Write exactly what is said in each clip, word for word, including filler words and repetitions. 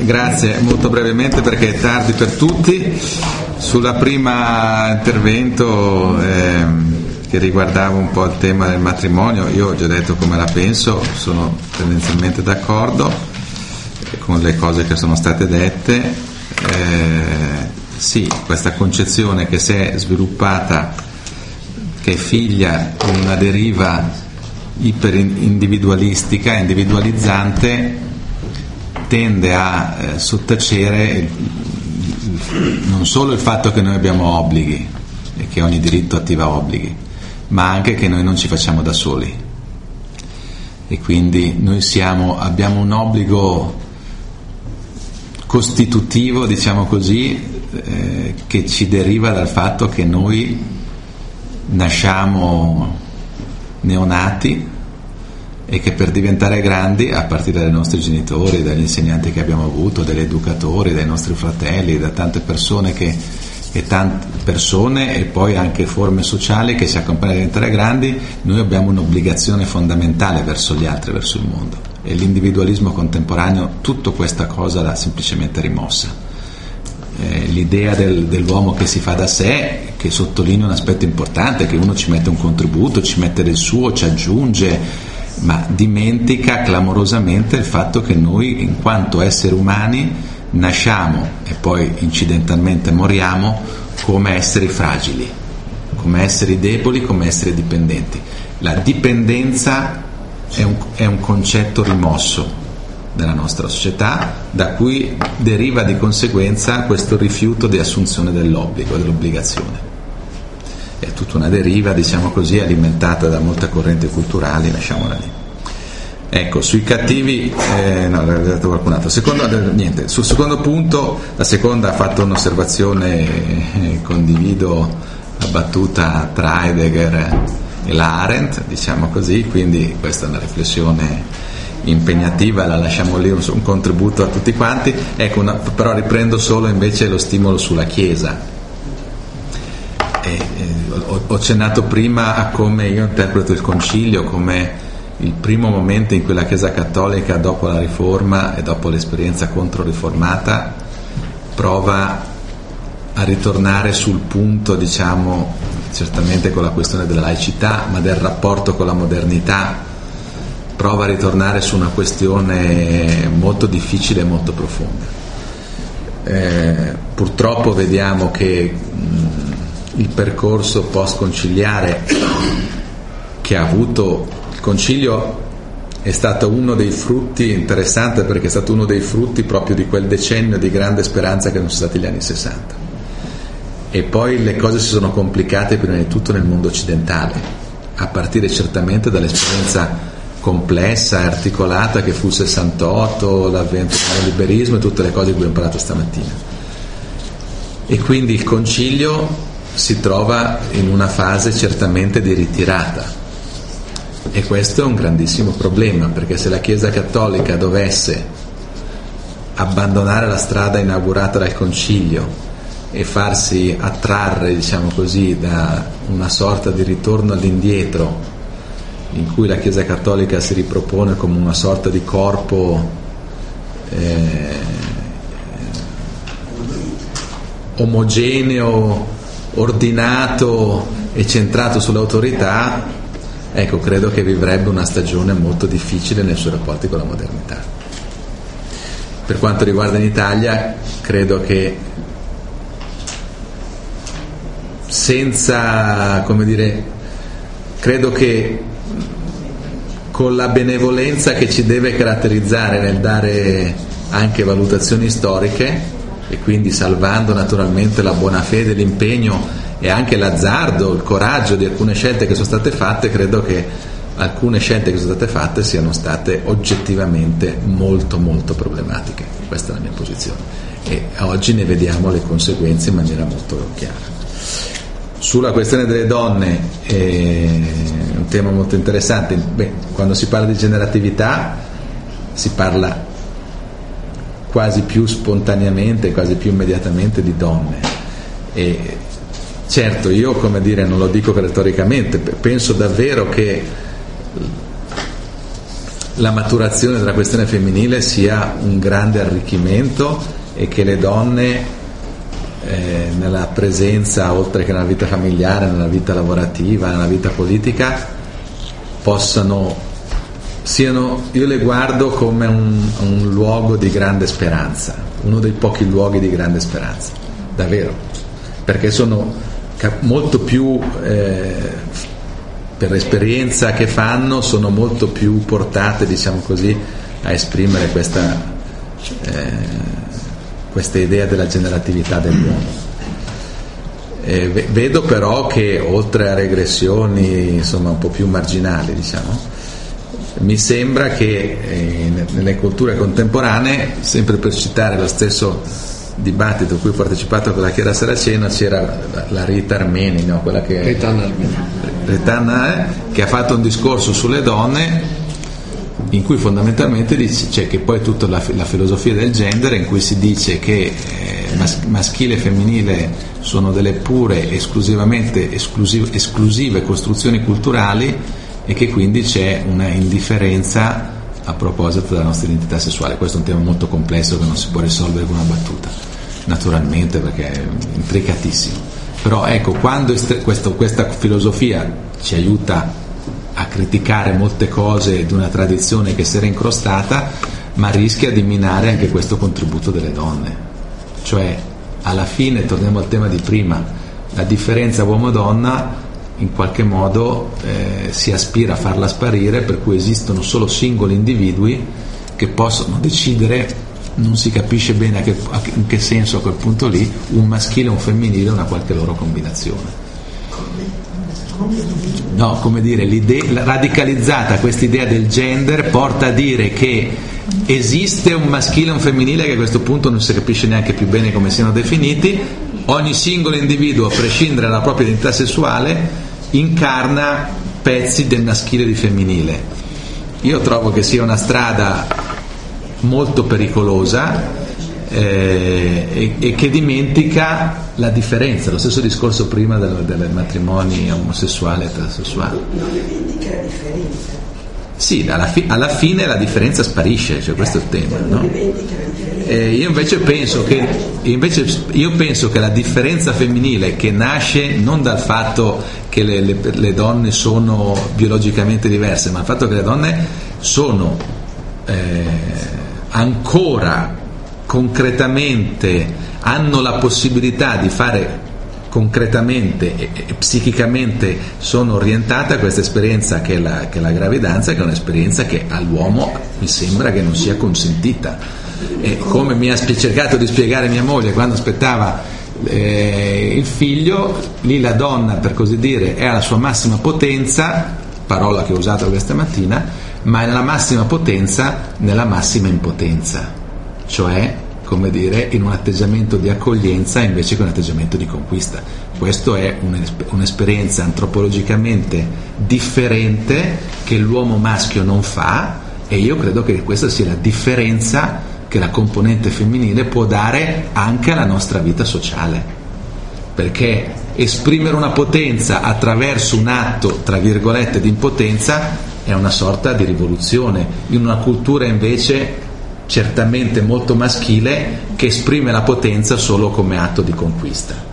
Grazie, molto brevemente perché è tardi per tutti. Sulla prima intervento ehm, che riguardava un po' il tema del matrimonio, io ho già detto come la penso, sono tendenzialmente d'accordo con le cose che sono state dette. Eh, sì, questa concezione che si è sviluppata, che è figlia di una deriva iperindividualistica, individualizzante, tende a eh, sottacere il, il, non solo il fatto che noi abbiamo obblighi e che ogni diritto attiva obblighi, ma anche che noi non ci facciamo da soli, e quindi noi siamo, abbiamo un obbligo costitutivo, diciamo così, eh, che ci deriva dal fatto che noi nasciamo neonati e che per diventare grandi, a partire dai nostri genitori, dagli insegnanti che abbiamo avuto, dagli educatori, dai nostri fratelli, da tante persone che, e tante persone e poi anche forme sociali che ci accompagnano a diventare grandi, noi abbiamo un'obbligazione fondamentale verso gli altri, verso il mondo, e l'individualismo contemporaneo tutta questa cosa l'ha semplicemente rimossa. Eh, l'idea del, dell'uomo che si fa da sé, che sottolinea un aspetto importante, che uno ci mette un contributo, ci mette del suo, ci aggiunge, ma dimentica clamorosamente il fatto che noi, in quanto esseri umani, nasciamo e poi incidentalmente moriamo come esseri fragili, come esseri deboli, come esseri dipendenti. La dipendenza è un, è un concetto rimosso della nostra società, da cui deriva di conseguenza questo rifiuto di assunzione dell'obbligo, dell'obbligazione. È tutta una deriva, diciamo così, alimentata da molte correnti culturali, lasciamola lì. Ecco, sui cattivi, eh, no, l'ha detto qualcun altro. Secondo, niente, sul secondo punto, la seconda ha fatto un'osservazione, eh, condivido la battuta tra Heidegger e la Arendt, diciamo così, quindi questa è una riflessione impegnativa, la lasciamo lì, un, un contributo a tutti quanti. Ecco, una, però riprendo solo invece lo stimolo sulla Chiesa. E, e, ho, ho accennato prima a come io interpreto il Concilio come il primo momento in cui la Chiesa Cattolica, dopo la Riforma e dopo l'esperienza controriformata, prova a ritornare sul punto, diciamo, certamente con la questione della laicità, ma del rapporto con la modernità, prova a ritornare su una questione molto difficile e molto profonda. Eh, purtroppo vediamo che mh, il percorso post-conciliare che ha avuto il Concilio è stato uno dei frutti, interessante perché è stato uno dei frutti proprio di quel decennio di grande speranza che sono stati gli anni sessanta, e poi le cose si sono complicate prima di tutto nel mondo occidentale, a partire certamente dall'esperienza complessa e articolata che fu il sessantotto, l'avvento del liberismo e tutte le cose di cui abbiamo parlato stamattina. E quindi il Concilio si trova in una fase certamente di ritirata, e questo è un grandissimo problema, perché se la Chiesa Cattolica dovesse abbandonare la strada inaugurata dal Concilio e farsi attrarre, diciamo così, da una sorta di ritorno all'indietro, in cui la Chiesa Cattolica si ripropone come una sorta di corpo eh, omogeneo, ordinato e centrato sull'autorità, ecco, credo che vivrebbe una stagione molto difficile nei suoi rapporti con la modernità. Per quanto riguarda in Italia, credo che senza, come dire, credo che con la benevolenza che ci deve caratterizzare nel dare anche valutazioni storiche, e quindi salvando naturalmente la buona fede, l'impegno e anche l'azzardo, il coraggio di alcune scelte che sono state fatte, credo che alcune scelte che sono state fatte siano state oggettivamente molto molto problematiche. Questa è la mia posizione, e oggi ne vediamo le conseguenze in maniera molto chiara. Sulla questione delle donne è un tema molto interessante. Beh, quando si parla di generatività si parla quasi più spontaneamente, quasi più immediatamente di donne, e certo, io, come dire, non lo dico retoricamente, penso davvero che la maturazione della questione femminile sia un grande arricchimento e che le donne eh, nella presenza, oltre che nella vita familiare, nella vita lavorativa, nella vita politica, possano siano, io le guardo come un, un luogo di grande speranza, uno dei pochi luoghi di grande speranza, davvero, perché sono molto più eh, per l'esperienza che fanno, sono molto più portate, diciamo così, a esprimere questa eh, questa idea della generatività dell'uomo. Eh, vedo però che oltre a regressioni insomma un po' più marginali, diciamo, mi sembra che eh, nelle culture contemporanee, sempre per citare lo stesso dibattito a cui ho partecipato con la Chiera Saraceno, c'era la, la Rita Armeni, no? Quella che Retan Armeni. Retan, eh, che ha fatto un discorso sulle donne in cui fondamentalmente dice, cioè, che poi tutta la, la filosofia del gender, in cui si dice che eh, mas- maschile e femminile sono delle pure esclusivamente esclusive, esclusive costruzioni culturali e che quindi c'è una indifferenza a proposito della nostra identità sessuale. Questo è un tema molto complesso che non si può risolvere con una battuta, naturalmente, perché è intricatissimo. Però ecco, quando est- questo, questa filosofia ci aiuta a criticare molte cose di una tradizione che si era incrostata, ma rischia di minare anche questo contributo delle donne. Cioè, alla fine, torniamo al tema di prima, la differenza uomo-donna in qualche modo eh, si aspira a farla sparire, per cui esistono solo singoli individui che possono decidere, non si capisce bene a che, a che, in che senso a quel punto lì, un maschile e un femminile, una qualche loro combinazione. No, come dire, l'idea radicalizzata, questa idea del gender porta a dire che esiste un maschile e un femminile che a questo punto non si capisce neanche più bene come siano definiti. Ogni singolo individuo, a prescindere dalla propria identità sessuale, incarna pezzi del maschile e di femminile. Io trovo che sia una strada molto pericolosa eh, e, e che dimentica la differenza, lo stesso discorso prima del, del matrimoni omosessuale e eterosessuale. Non dimentica la differenza. Sì, alla, fi- alla fine la differenza sparisce, cioè questo è il tema, no? Non dimentica la differenza. Eh, io invece penso che invece io penso che la differenza femminile, che nasce non dal fatto che le, le, le donne sono biologicamente diverse, ma dal fatto che le donne sono eh, ancora concretamente, hanno la possibilità di fare concretamente e, e psichicamente, sono orientate a questa esperienza che è, la, che è la gravidanza, che è un'esperienza che all'uomo mi sembra che non sia consentita. E come mi ha cercato di spiegare mia moglie quando aspettava eh, il figlio, lì la donna, per così dire, è alla sua massima potenza, parola che ho usato questa mattina, ma è nella massima potenza nella massima impotenza, cioè, come dire, in un atteggiamento di accoglienza invece che un atteggiamento di conquista. Questo è un'esperienza antropologicamente differente che l'uomo maschio non fa, e io credo che questa sia la differenza che la componente femminile può dare anche alla nostra vita sociale, perché esprimere una potenza attraverso un atto, tra virgolette, di impotenza è una sorta di rivoluzione in una cultura invece certamente molto maschile, che esprime la potenza solo come atto di conquista.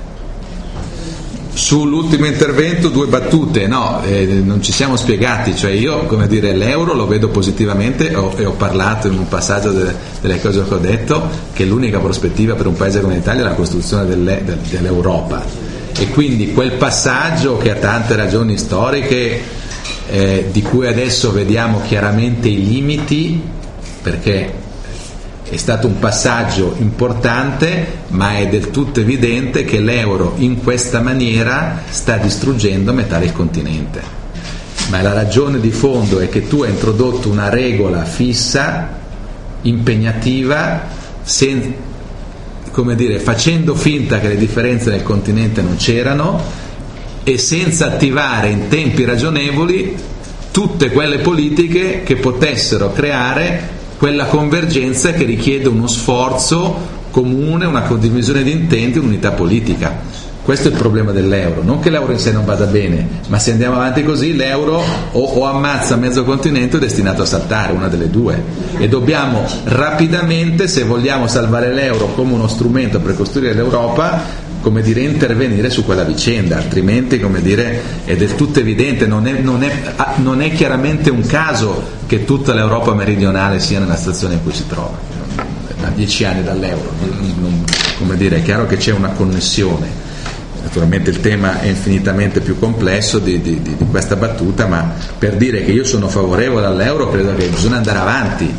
Sull'ultimo intervento due battute, no, eh, non ci siamo spiegati, cioè io, come dire, l'euro lo vedo positivamente, ho, e ho parlato in un passaggio de, delle cose che ho detto, che l'unica prospettiva per un paese come l'Italia è la costruzione delle, de, dell'Europa, e quindi quel passaggio che ha tante ragioni storiche eh, di cui adesso vediamo chiaramente i limiti, perché è stato un passaggio importante, ma è del tutto evidente che l'euro in questa maniera sta distruggendo metà del continente. Ma la ragione di fondo è che tu hai introdotto una regola fissa, impegnativa, sen, come dire, facendo finta che le differenze nel continente non c'erano e senza attivare in tempi ragionevoli tutte quelle politiche che potessero creare quella convergenza che richiede uno sforzo comune, una condivisione di intenti, un'unità politica. Questo è il problema dell'euro, non che l'euro in sé non vada bene, ma se andiamo avanti così l'euro o, o ammazza mezzo continente o è destinato a saltare, una delle due, e dobbiamo rapidamente, se vogliamo salvare l'euro come uno strumento per costruire l'Europa, come dire, intervenire su quella vicenda, altrimenti, come dire, è del tutto evidente, non è, non è, non è chiaramente un caso che tutta l'Europa meridionale sia nella situazione in cui si trova, a dieci anni dall'euro, non, come dire, è chiaro che c'è una connessione. Naturalmente il tema è infinitamente più complesso di, di, di questa battuta, ma per dire che io sono favorevole all'euro credo che bisogna andare avanti.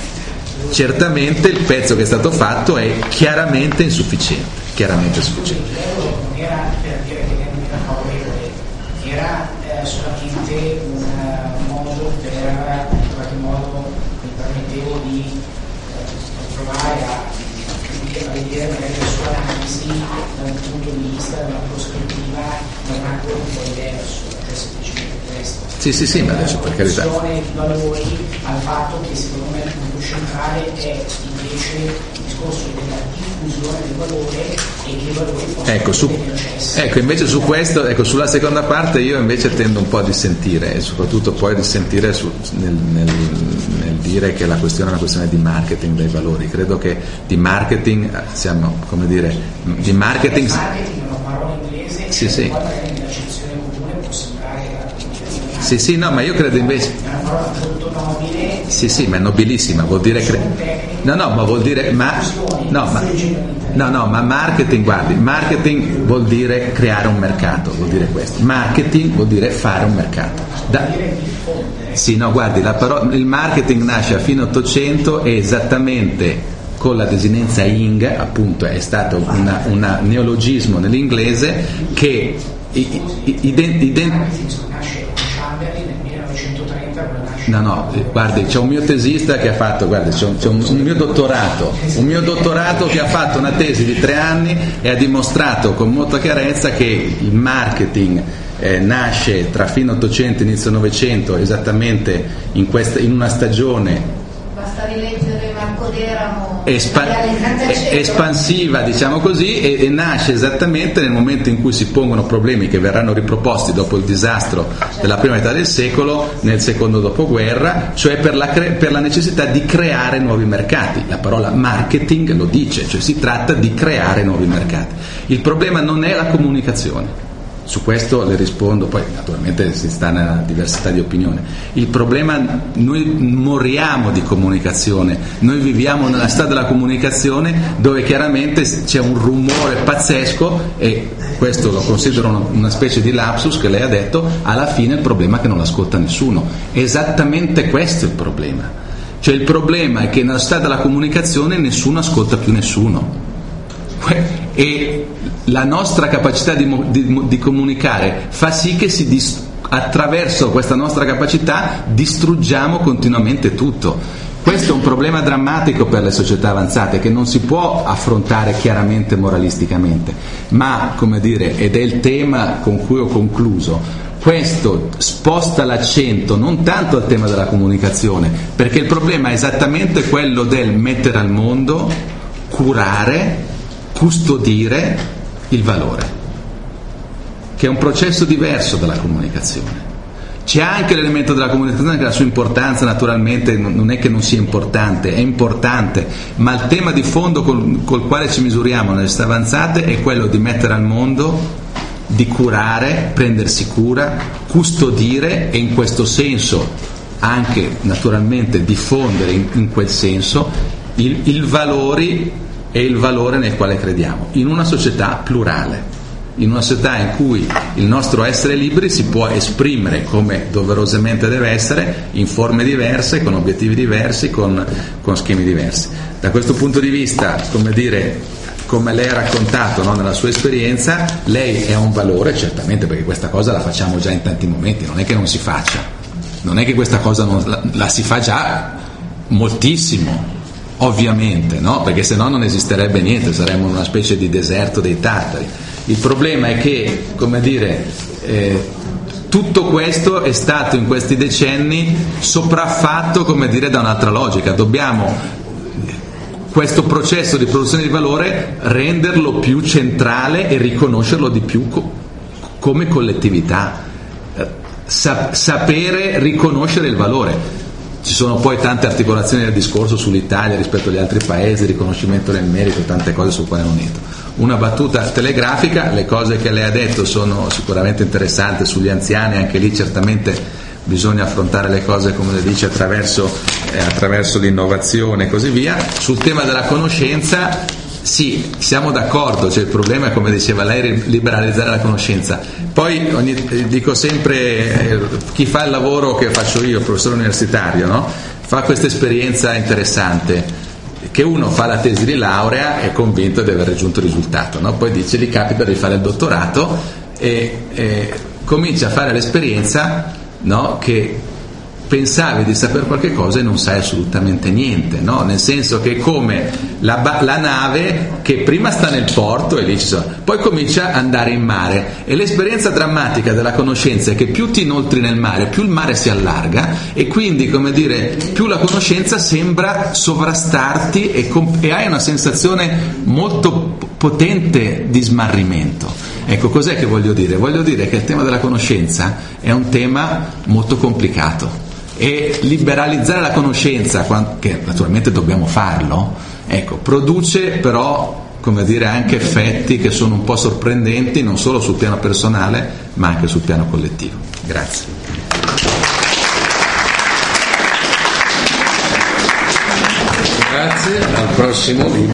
Certamente il pezzo che è stato fatto è chiaramente insufficiente. Chiaramente sufficiente. L'euro non era per dire che non era favorevole, era eh, solamente un uh, modo per, in qualche modo, mi permettevo di eh, provare a, a vedere magari la sua analisi da un punto di vista, da una prospettiva, da un angolo un po' diverso, è semplicemente questo. Sì, sì, sì, ma adesso per carità. La questione di valori al fatto che secondo me il punto centrale è invece il discorso della diffusione del valore e che i valori possono ecco, su, ecco, invece su questo, ecco, sulla seconda parte io invece tendo un po' a dissentire, e soprattutto poi a dissentire su, nel, nel, nel dire che la questione è una questione di marketing dei valori. Credo che di marketing siamo, come dire, di marketing. Il marketing è una parola inglese, sì, sì. Poi magari nell'accezione comune può sembrare sì, sì, no, ma io credo invece. È una parola molto nobile. Sì, sì, ma è nobilissima, vuol dire cre... No, no, ma vuol dire ma no, ma no, no, ma marketing, guardi, marketing vuol dire creare un mercato, vuol dire questo. Marketing vuol dire fare un mercato. Da... Sì, no, guardi, la parola, il marketing nasce a fine Ottocento e esattamente con la desinenza ing, appunto, è stato un neologismo nell'inglese che ident, ident, No, no, guardi, c'è un mio tesista che ha fatto, guardi, c'è, un, c'è un, un mio dottorato, un mio dottorato che ha fatto una tesi di tre anni e ha dimostrato con molta chiarezza che il marketing eh, nasce tra fine Ottocento e inizio Novecento, esattamente in, questa, in una stagione. Basta rileggere Marco Deramo, Espa- espansiva, diciamo così, e, e nasce esattamente nel momento in cui si pongono problemi che verranno riproposti dopo il disastro della prima metà del secolo, nel secondo dopoguerra, cioè per la, cre- per la necessità di creare nuovi mercati. La parola marketing lo dice, cioè si tratta di creare nuovi mercati. Il problema non è la comunicazione. Su questo le rispondo, poi naturalmente si sta nella diversità di opinione. Il problema, noi moriamo di comunicazione, noi viviamo nella città della comunicazione dove chiaramente c'è un rumore pazzesco, e questo lo considero una, una specie di lapsus che lei ha detto. Alla fine il problema è che non l'ascolta nessuno. Esattamente questo è il problema. Cioè il problema è che nella città della comunicazione nessuno ascolta più nessuno. E la nostra capacità di, di, di comunicare fa sì che si dis- attraverso questa nostra capacità distruggiamo continuamente tutto. Questo è un problema drammatico per le società avanzate che non si può affrontare chiaramente moralisticamente, ma, come dire, ed è il tema con cui ho concluso, questo sposta l'accento non tanto al tema della comunicazione, perché il problema è esattamente quello del mettere al mondo, curare, custodire il valore, che è un processo diverso dalla comunicazione. C'è anche l'elemento della comunicazione che la sua importanza naturalmente non è che non sia importante, è importante, ma il tema di fondo col, col quale ci misuriamo nelle città avanzate è quello di mettere al mondo, di curare, prendersi cura, custodire, e in questo senso anche naturalmente diffondere in, in quel senso il, il valori e il valore nel quale crediamo, in una società plurale, in una società in cui il nostro essere liberi si può esprimere come doverosamente deve essere, in forme diverse, con obiettivi diversi, con, con schemi diversi. Da questo punto di vista, come dire, come lei ha raccontato, no, nella sua esperienza, lei è un valore, certamente, perché questa cosa la facciamo già in tanti momenti, non è che non si faccia, non è che questa cosa non, la, la si fa già moltissimo, ovviamente, no? Perché se no non esisterebbe niente, saremmo in una specie di deserto dei tartari. Il problema è che, come dire, eh, tutto questo è stato in questi decenni sopraffatto, come dire, da un'altra logica. Dobbiamo questo processo di produzione di valore renderlo più centrale e riconoscerlo di più co- come collettività, Sa- sapere riconoscere il valore. Ci sono poi tante articolazioni del discorso sull'Italia rispetto agli altri paesi, riconoscimento del merito, tante cose su cui non entro. Una battuta telegrafica: le cose che lei ha detto sono sicuramente interessanti sugli anziani, anche lì certamente bisogna affrontare le cose, come le dice, attraverso, eh, attraverso l'innovazione e così via. Sul tema della conoscenza, sì, siamo d'accordo, cioè il problema è, come diceva lei, liberalizzare la conoscenza. Poi ogni, dico sempre, eh, chi fa il lavoro che faccio io, professore universitario, no? Fa questa esperienza interessante, che uno fa la tesi di laurea è convinto di aver raggiunto il risultato, no? Poi dice, gli capita di fare il dottorato e, e comincia a fare l'esperienza, no? Che pensavi di sapere qualche cosa e non sai assolutamente niente, no? Nel senso che è come la, la nave che prima sta nel porto e lì ci sono, poi comincia ad andare in mare, e l'esperienza drammatica della conoscenza è che più ti inoltri nel mare, più il mare si allarga, e quindi, come dire, più la conoscenza sembra sovrastarti e, comp- e hai una sensazione molto potente di smarrimento. Ecco, cos'è che voglio dire? Voglio dire che il tema della conoscenza è un tema molto complicato, e liberalizzare la conoscenza, che naturalmente dobbiamo farlo, ecco, produce però, come dire, anche effetti che sono un po' sorprendenti, non solo sul piano personale ma anche sul piano collettivo. Grazie. Grazie, al prossimo.